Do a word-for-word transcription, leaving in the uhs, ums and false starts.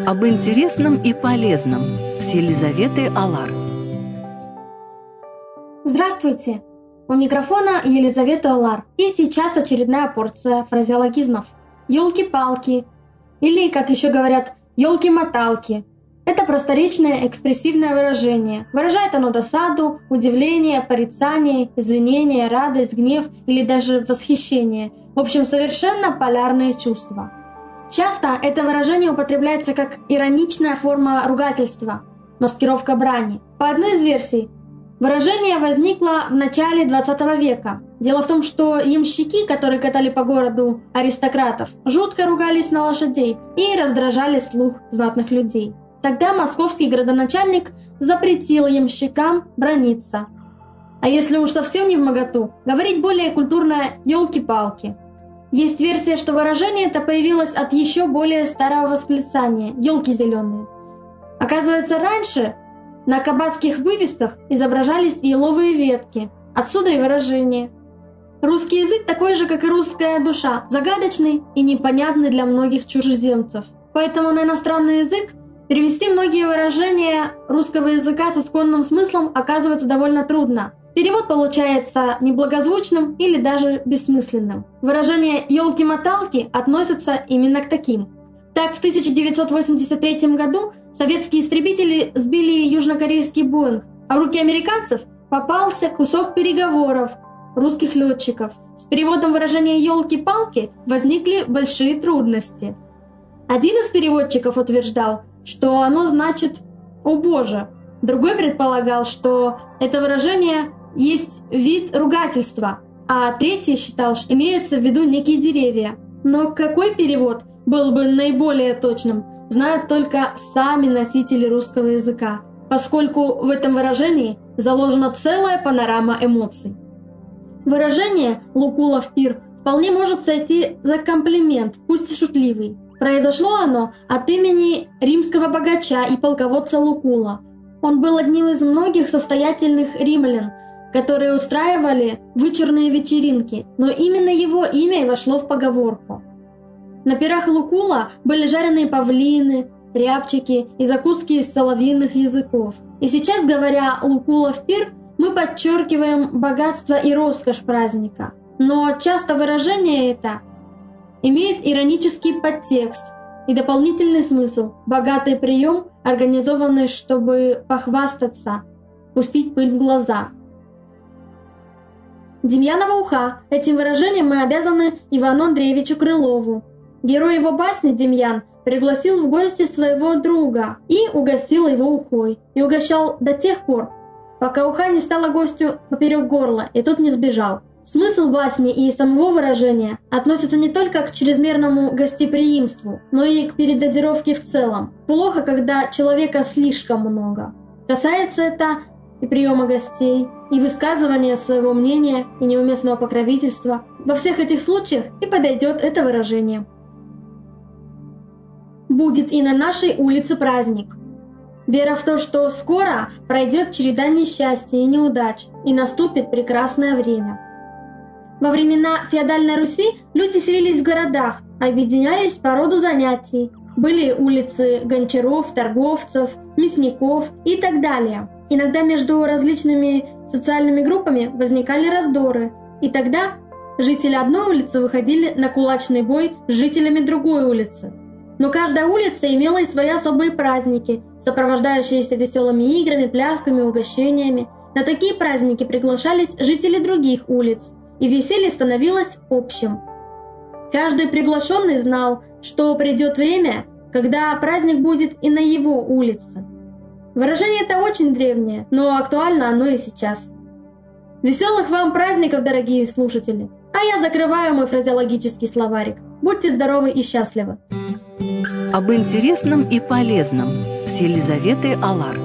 Об интересном и полезном с Елизаветой Алар. Здравствуйте! У микрофона Елизавета Алар. И сейчас очередная порция фразеологизмов. Ёлки-палки, или, как еще говорят, ёлки-моталки. Это просторечное экспрессивное выражение. Выражает оно досаду, удивление, порицание, извинение, радость, гнев или даже восхищение. В общем, совершенно полярные чувства. Часто это выражение употребляется как ироничная форма ругательства, маскировка брани. По одной из версий, выражение возникло в начале двадцатого века. Дело в том, что ямщики, которые катали по городу аристократов, жутко ругались на лошадей и раздражали слух знатных людей. Тогда московский градоначальник запретил ямщикам браниться. А если уж совсем не вмоготу, говорить более культурно «ёлки-палки». Есть версия, что выражение это появилось от еще более старого восклицания «ёлки зеленые». Оказывается, раньше на кабацких вывесках изображались еловые ветки, отсюда и выражение. Русский язык такой же, как и русская душа, загадочный и непонятный для многих чужеземцев. Поэтому на иностранный язык перевести многие выражения русского языка с исконным смыслом оказывается довольно трудно. Перевод получается неблагозвучным или даже бессмысленным. Выражение «ёлки-моталки» относится именно к таким. Так, в тысяча девятьсот восемьдесят третьем году советские истребители сбили южнокорейский Боинг, а в руки американцев попался кусок переговоров русских летчиков. С переводом выражения «ёлки-палки» возникли большие трудности. Один из переводчиков утверждал, что оно значит «О Боже!», другой предполагал, что это выражение есть вид ругательства, а третий считал, что имеются в виду некие деревья. Но какой перевод был бы наиболее точным, знают только сами носители русского языка, поскольку в этом выражении заложена целая панорама эмоций. Выражение «лукулов пир» вполне может сойти за комплимент, пусть и шутливый. Произошло оно от имени римского богача и полководца Лукула. Он был одним из многих состоятельных римлян, которые устраивали вычурные вечеринки, но именно его имя и вошло в поговорку. На пирах Лукула были жареные павлины, рябчики и закуски из соловьиных языков. И сейчас, говоря «Лукулов пир», мы подчеркиваем богатство и роскошь праздника. Но часто выражение это имеет иронический подтекст и дополнительный смысл – богатый прием, организованный, чтобы похвастаться, пустить пыль в глаза. Демьянова уха. Этим выражением мы обязаны Ивану Андреевичу Крылову. Герой его басни Демьян пригласил в гости своего друга и угостил его ухой. И угощал до тех пор, пока уха не стала гостю поперек горла, и тот не сбежал. Смысл басни и самого выражения относится не только к чрезмерному гостеприимству, но и к передозировке в целом. Плохо, когда человека слишком много. Касается это и приема гостей, и высказывания своего мнения, и неуместного покровительства. Во всех этих случаях и подойдет это выражение. Будет и на нашей улице праздник. Вера в то, что скоро пройдет череда несчастья и неудач, и наступит прекрасное время. Во времена феодальной Руси люди селились в городах, объединялись по роду занятий. Были улицы гончаров, торговцев, мясников и так далее. Иногда между различными социальными группами возникали раздоры, и тогда жители одной улицы выходили на кулачный бой с жителями другой улицы. Но каждая улица имела и свои особые праздники, сопровождающиеся веселыми играми, плясками, угощениями. На такие праздники приглашались жители других улиц, и веселье становилось общим. Каждый приглашенный знал, что придет время, когда праздник будет и на его улице. Выражение это очень древнее, но актуально оно и сейчас. Веселых вам праздников, дорогие слушатели! А я закрываю мой фразеологический словарик. Будьте здоровы и счастливы! Об интересном и полезном с Елизаветой Алар.